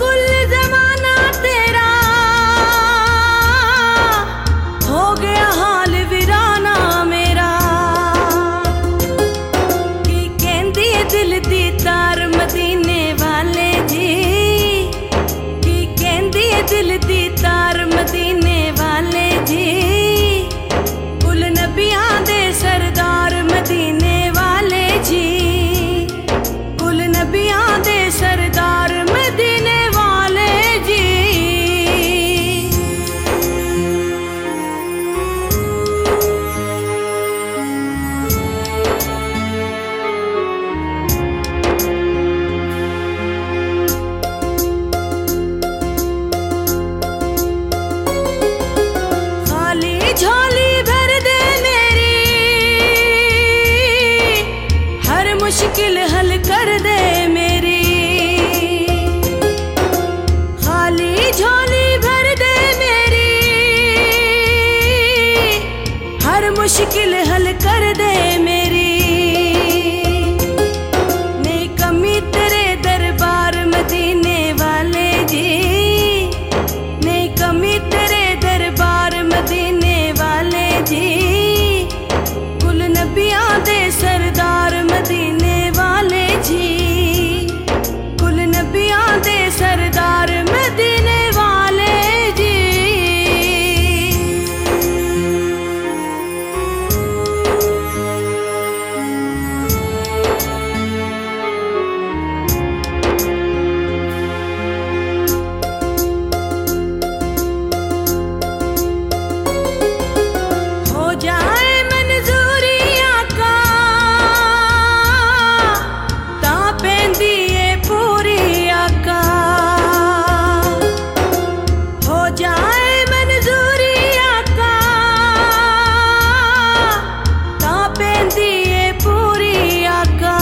कुल जमाना तेरा हो गया हाल वीराना मेरा। की कहंदी है दिल दी तार मदीने वाले जी, की कहंदी है दिल दी तार मदीने वाले जी। कुल नबियां दे सरदार मदीने वाले जी, कुल नबियां दे सरदार मदीने वाले जी। खाली झोली भर दे मेरी, हर मुश्किल हल कर दे मेरी। खाली झोली भर दे मेरी, हर मुश्किल हल कर दे मेरी। नहीं कमी तेरे दरबार मदीने वाले जी, नहीं कमी तेरे दरबार मदीने वाले जी। कुल नबियां दे सरदार मदीने वाले जी, कुल नबियां दे सरदार मदीने वाले जी। हो जाए मंजूरी आका ता पैंदी ए पूरी आका। हो जाए मंजूरी आका ता पैंदी ए पूरी आका।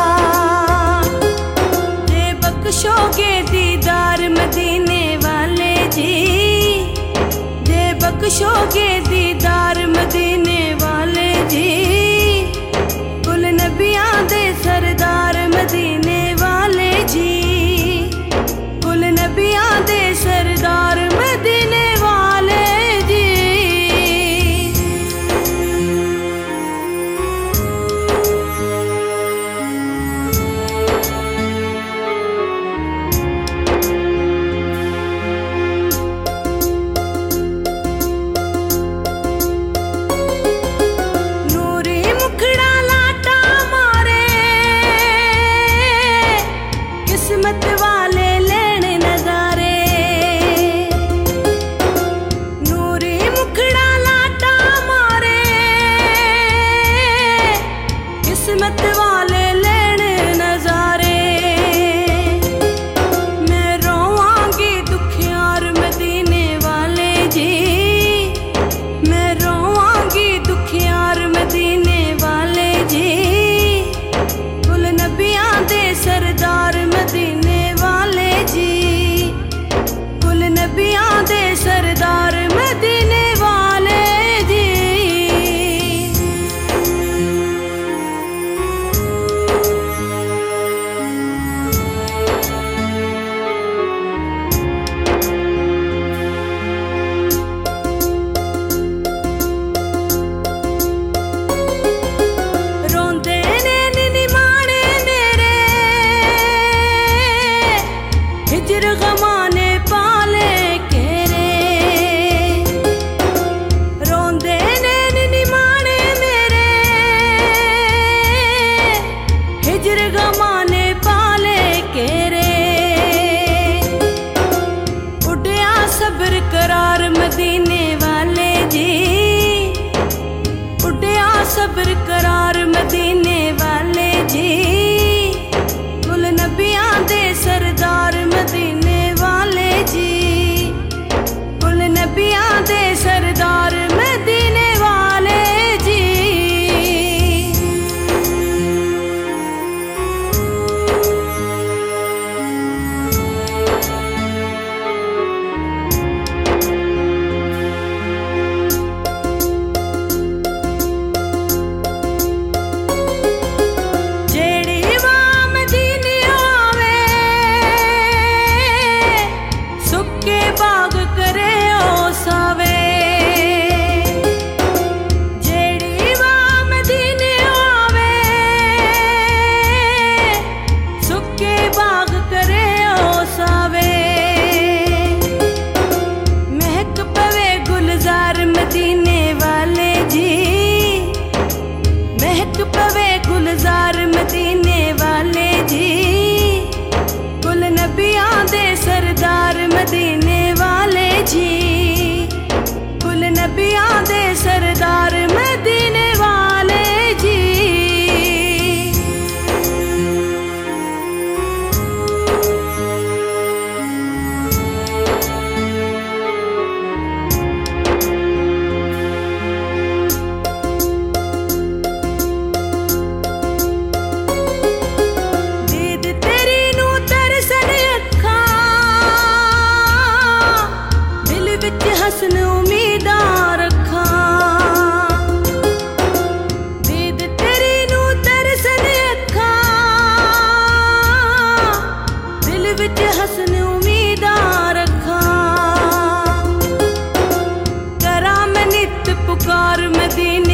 जे बख्शोगे दीदार मदीने वाले जी, जे बख्शोगे दीदार मदीने वाले जी। कुल नबियां दे सरदार मदीने वाले जी, कुल नबियां दे सरदार मदीने वाले जी। नूरी मुखड़ा लाटा मारे, किस्मत वाले लेने नजारे। नूरी मुखड़ा लाटा मारे, किस्मत वाले लेने नजारे। मैं रोवांगी दुखियार मदीने वाले जी, मैं रोवांगी दुखियार मदीने वाले जी। कुल नबियां दे सरदार मदीने वाले जी, कुल नबियां दे सरदार मदीने वाले जी। रोंदे ने निमाणे मेरे, हिजर गमाने पाले केरे। रोंदे ने निमाणे मेरे, हिजर गमाने पाले केरे। उड़िया सब्र करार मदीने वाले जी, उड़िया सब्र करार मदीने वाले जी। कुल नबियां दे सरदार मदीने वाले जी, विच हसन उम्मीदां रखां। करा मैं नित पुकार मदीने